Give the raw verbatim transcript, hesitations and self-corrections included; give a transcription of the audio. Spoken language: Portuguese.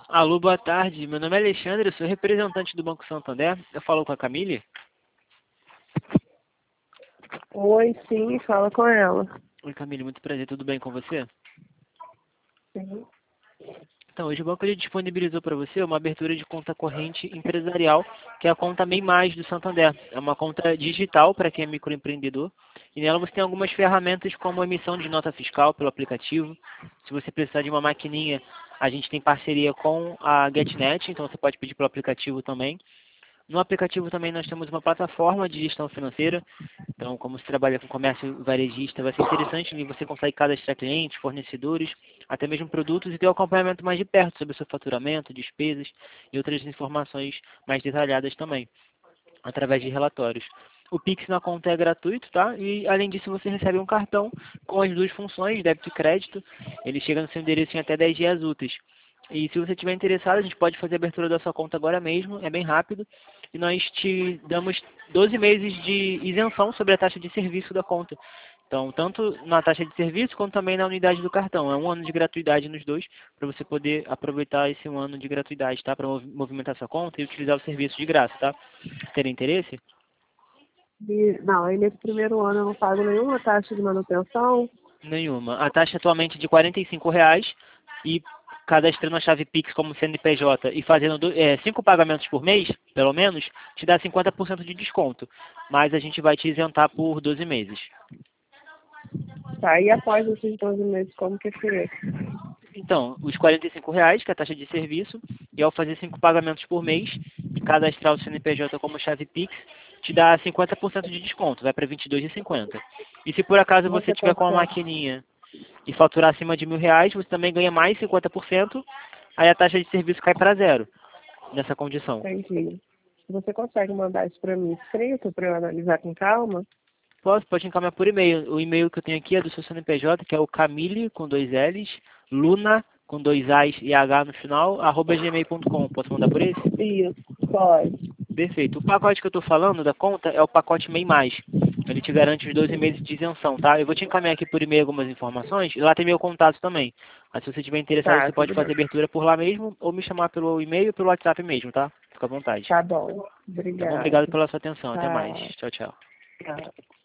Alô, boa tarde. Meu nome é Alexandre, eu sou representante do Banco Santander. Eu falo com a Camille? Oi, sim, fala com ela. Oi, Camille, muito prazer. Tudo bem com você? Sim. Então, hoje o banco ele disponibilizou para você uma abertura de conta corrente empresarial, que é a conta MEI Mais do Santander. É uma conta digital para quem é microempreendedor. E nela você tem algumas ferramentas como a emissão de nota fiscal pelo aplicativo. Se você precisar de uma maquininha, a gente tem parceria com a GetNet, então você pode pedir pelo aplicativo também. No aplicativo também nós temos uma plataforma de gestão financeira. Então, como se trabalha com comércio varejista, vai ser interessante e você consegue cadastrar clientes, fornecedores, até mesmo produtos e ter um acompanhamento mais de perto sobre o seu faturamento, despesas e outras informações mais detalhadas também, através de relatórios. O Pix na conta é gratuito, tá? E além disso você recebe um cartão com as duas funções, débito e crédito. Ele chega no seu endereço em até dez dias úteis. E se você estiver interessado, a gente pode fazer a abertura da sua conta agora mesmo, é bem rápido. E nós te damos doze meses de isenção sobre a taxa de serviço da conta. Então, tanto na taxa de serviço, quanto também na unidade do cartão. É um ano de gratuidade nos dois, para você poder aproveitar esse um ano de gratuidade, tá? Para movimentar sua conta e utilizar o serviço de graça, tá? Tem interesse? E, não, aí nesse primeiro ano eu não pago nenhuma taxa de manutenção. Nenhuma. A taxa atualmente é de quarenta e cinco reais e cadastrando a chave Pix como C N P J e fazendo do, é, cinco pagamentos por mês, pelo menos, te dá cinquenta por cento de desconto. Mas a gente vai te isentar por doze meses. Tá, e após esses doze meses, como que fica? Então, os quarenta e cinco reais, que é a taxa de serviço, e ao fazer cinco pagamentos por mês e cadastrar o C N P J como chave Pix, te dá cinquenta por cento de desconto, vai para vinte e dois reais e cinquenta centavos. E se por acaso você Você tiver com uma consegue, maquininha e faturar acima de mil reais, você também ganha mais cinquenta por cento, aí a taxa de serviço cai para zero nessa condição. entendi. Você consegue mandar isso para mim escrito para eu analisar com calma? Posso, pode encaminhar por e-mail. O e-mail que eu tenho aqui é do seu C N P J, que é o Camille, com dois L's, Luna, com dois A's e H no final, arroba gmail ponto com. Posso mandar por esse? Isso, pode. Perfeito. O pacote que eu estou falando da conta é o pacote MEI Mais. Ele te garante os doze meses de isenção, tá? Eu vou te encaminhar aqui por e-mail algumas informações e lá tem meu contato também. Mas se você estiver interessado, Tá, você pode tudo fazer bem. abertura por lá mesmo ou me chamar pelo e-mail ou pelo WhatsApp mesmo, tá? Fica à vontade. Tá bom. Tá bom? Obrigado Obrigada. pela sua atenção. Até mais. Tá, Tchau, tchau. tá.